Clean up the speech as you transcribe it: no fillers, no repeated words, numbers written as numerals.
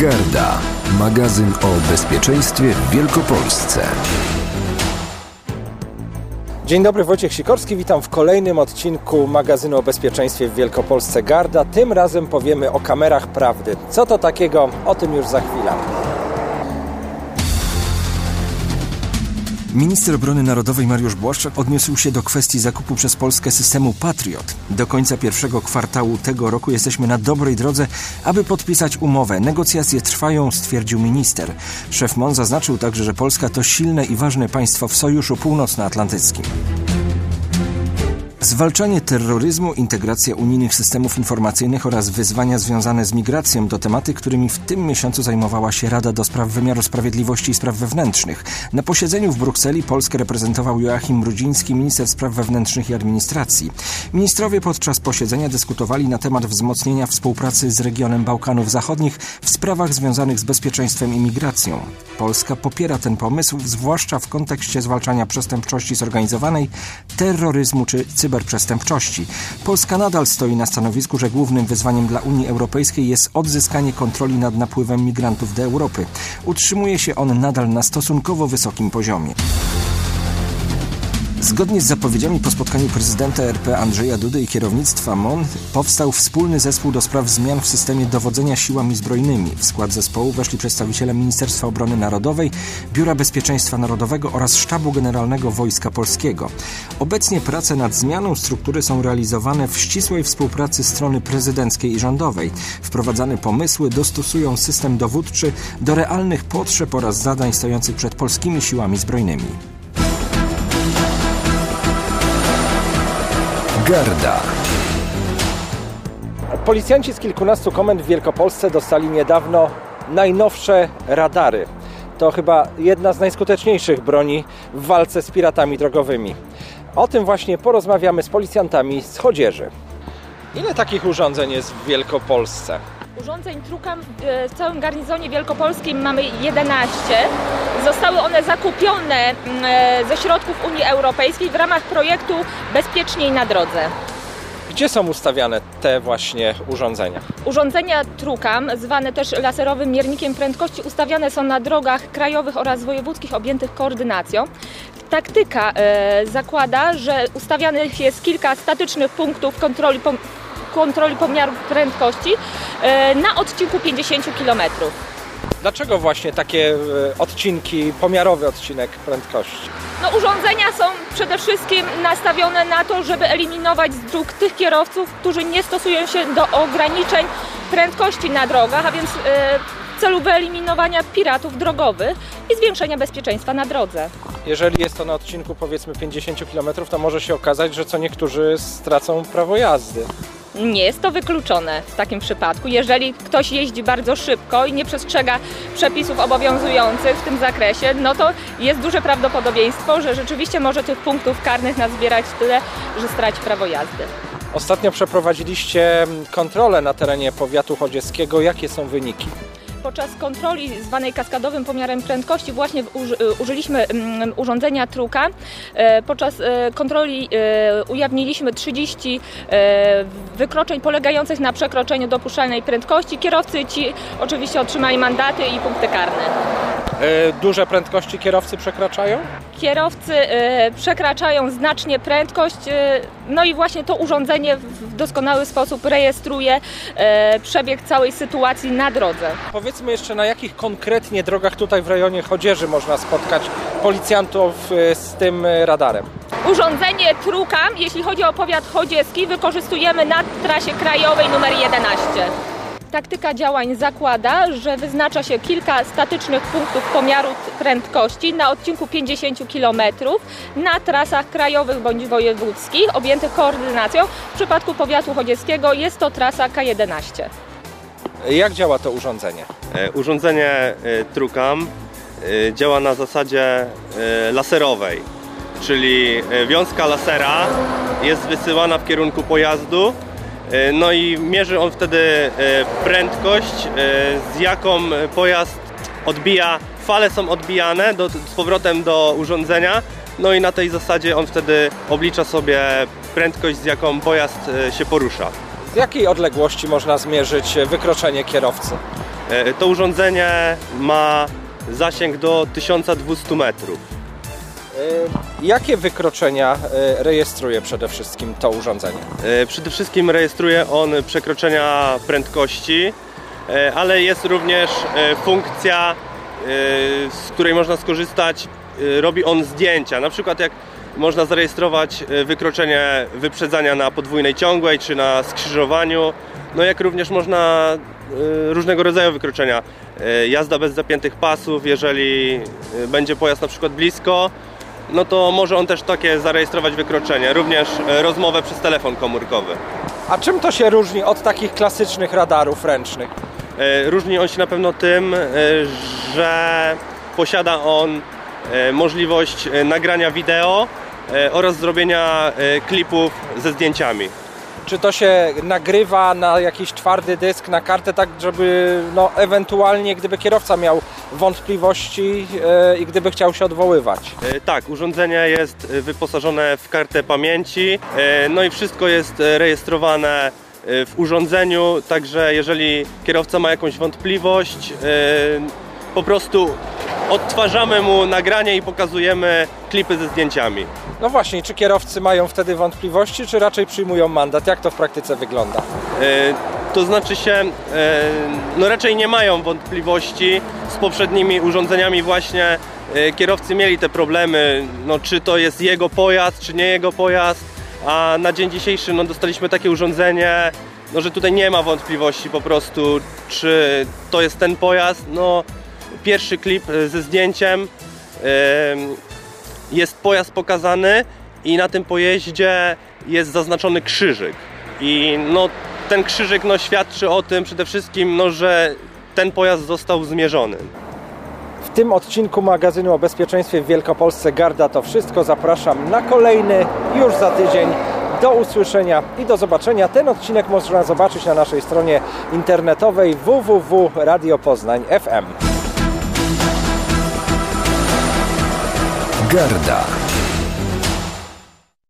Garda. Magazyn o bezpieczeństwie w Wielkopolsce. Dzień dobry, Wojciech Sikorski. Witam w kolejnym odcinku magazynu o bezpieczeństwie w Wielkopolsce Garda. Tym razem powiemy o kamerach prawdy. Co to takiego? O tym już za chwilę. Minister Obrony Narodowej Mariusz Błaszczak odniósł się do kwestii zakupu przez Polskę systemu Patriot. Do końca pierwszego kwartału tego roku jesteśmy na dobrej drodze, aby podpisać umowę. Negocjacje trwają, stwierdził minister. Szef MON zaznaczył także, że Polska to silne i ważne państwo w Sojuszu Północnoatlantyckim. Zwalczanie terroryzmu, integracja unijnych systemów informacyjnych oraz wyzwania związane z migracją to tematy, którymi w tym miesiącu zajmowała się Rada do Spraw Wymiaru Sprawiedliwości i Spraw Wewnętrznych. Na posiedzeniu w Brukseli Polskę reprezentował Joachim Brudziński, minister spraw wewnętrznych i administracji. Ministrowie podczas posiedzenia dyskutowali na temat wzmocnienia współpracy z regionem Bałkanów Zachodnich w sprawach związanych z bezpieczeństwem i migracją. Polska popiera ten pomysł, zwłaszcza w kontekście zwalczania przestępczości zorganizowanej, terroryzmu czy cyberprzestępczości. Polska nadal stoi na stanowisku, że głównym wyzwaniem dla Unii Europejskiej jest odzyskanie kontroli nad napływem migrantów do Europy. Utrzymuje się on nadal na stosunkowo wysokim poziomie. Zgodnie z zapowiedziami po spotkaniu prezydenta RP Andrzeja Dudy i kierownictwa MON powstał wspólny zespół do spraw zmian w systemie dowodzenia siłami zbrojnymi. W skład zespołu weszli przedstawiciele Ministerstwa Obrony Narodowej, Biura Bezpieczeństwa Narodowego oraz Sztabu Generalnego Wojska Polskiego. Obecnie prace nad zmianą struktury są realizowane w ścisłej współpracy strony prezydenckiej i rządowej. Wprowadzane pomysły dostosują system dowódczy do realnych potrzeb oraz zadań stojących przed polskimi siłami zbrojnymi. Garda. Policjanci z kilkunastu komend w Wielkopolsce dostali niedawno najnowsze radary. To chyba jedna z najskuteczniejszych broni w walce z piratami drogowymi. O tym właśnie porozmawiamy z policjantami z Chodzieży. Ile takich urządzeń jest w Wielkopolsce? Urządzeń TruCam w całym garnizonie wielkopolskim mamy 11. Zostały one zakupione ze środków Unii Europejskiej w ramach projektu Bezpieczniej na drodze. Gdzie są ustawiane te właśnie urządzenia? Urządzenia TruCam, zwane też laserowym miernikiem prędkości, ustawiane są na drogach krajowych oraz wojewódzkich objętych koordynacją. Taktyka zakłada, że ustawianych jest kilka statycznych punktów kontroli pomiarów prędkości na odcinku 50 km. Dlaczego właśnie takie odcinki, pomiarowy odcinek prędkości? Urządzenia są przede wszystkim nastawione na to, żeby eliminować z dróg tych kierowców, którzy nie stosują się do ograniczeń prędkości na drogach, a więc w celu wyeliminowania piratów drogowych i zwiększenia bezpieczeństwa na drodze. Jeżeli jest to na odcinku powiedzmy 50 km, to może się okazać, że co niektórzy stracą prawo jazdy. Nie jest to wykluczone w takim przypadku. Jeżeli ktoś jeździ bardzo szybko i nie przestrzega przepisów obowiązujących w tym zakresie, no to jest duże prawdopodobieństwo, że rzeczywiście może tych punktów karnych nazbierać tyle, że straci prawo jazdy. Ostatnio przeprowadziliście kontrolę na terenie powiatu chodzieskiego. Jakie są wyniki? Podczas kontroli zwanej kaskadowym pomiarem prędkości właśnie użyliśmy urządzenia TruCam. Podczas kontroli ujawniliśmy 30 wykroczeń polegających na przekroczeniu dopuszczalnej prędkości. Kierowcy ci oczywiście otrzymali mandaty i punkty karne. Duże prędkości kierowcy przekraczają? Kierowcy przekraczają znacznie prędkość, no i właśnie to urządzenie w doskonały sposób rejestruje przebieg całej sytuacji na drodze. Powiedzmy jeszcze, na jakich konkretnie drogach tutaj w rejonie Chodzieży można spotkać policjantów z tym radarem? Urządzenie TruCam, jeśli chodzi o powiat chodzieski, wykorzystujemy na trasie krajowej nr 11. Taktyka działań zakłada, że wyznacza się kilka statycznych punktów pomiaru prędkości na odcinku 50 km na trasach krajowych bądź wojewódzkich objętych koordynacją. W przypadku powiatu chodzieskiego jest to trasa K11. Jak działa to urządzenie? Urządzenie TruCam działa na zasadzie laserowej, czyli wiązka lasera jest wysyłana w kierunku pojazdu. No i mierzy on wtedy prędkość, z jaką pojazd odbija, fale są odbijane z powrotem do urządzenia, no i na tej zasadzie on wtedy oblicza sobie prędkość, z jaką pojazd się porusza. Z jakiej odległości można zmierzyć wykroczenie kierowcy? To urządzenie ma zasięg do 1200 metrów. Jakie wykroczenia rejestruje przede wszystkim to urządzenie? Przede wszystkim rejestruje on przekroczenia prędkości, ale jest również funkcja, z której można skorzystać. Robi on zdjęcia, na przykład jak można zarejestrować wykroczenie wyprzedzania na podwójnej ciągłej czy na skrzyżowaniu, no jak również można różnego rodzaju wykroczenia. Jazda bez zapiętych pasów, jeżeli będzie pojazd na przykład blisko, no to może on też takie zarejestrować wykroczenie, również rozmowę przez telefon komórkowy. A czym to się różni od takich klasycznych radarów ręcznych? Różni on się na pewno tym, że posiada on możliwość nagrania wideo oraz zrobienia klipów ze zdjęciami. Czy to się nagrywa na jakiś twardy dysk, na kartę, tak żeby ewentualnie, gdyby kierowca miał wątpliwości i gdyby chciał się odwoływać? Tak, urządzenie jest wyposażone w kartę pamięci, no i wszystko jest rejestrowane w urządzeniu, także jeżeli kierowca ma jakąś wątpliwość, po prostu odtwarzamy mu nagranie i pokazujemy klipy ze zdjęciami. No właśnie, czy kierowcy mają wtedy wątpliwości, czy raczej przyjmują mandat? Jak to w praktyce wygląda? To znaczy się, no raczej nie mają wątpliwości. Z poprzednimi urządzeniami właśnie kierowcy mieli te problemy, no czy to jest jego pojazd, czy nie jego pojazd, a na dzień dzisiejszy dostaliśmy takie urządzenie, że tutaj nie ma wątpliwości po prostu, czy to jest ten pojazd. Pierwszy klip ze zdjęciem, jest pojazd pokazany i na tym pojeździe jest zaznaczony krzyżyk. I ten krzyżyk świadczy o tym przede wszystkim, że ten pojazd został zmierzony. W tym odcinku magazynu o bezpieczeństwie w Wielkopolsce Garda to wszystko. Zapraszam na kolejny już za tydzień. Do usłyszenia i do zobaczenia. Ten odcinek można zobaczyć na naszej stronie internetowej www.radiopoznań.fm. Garda.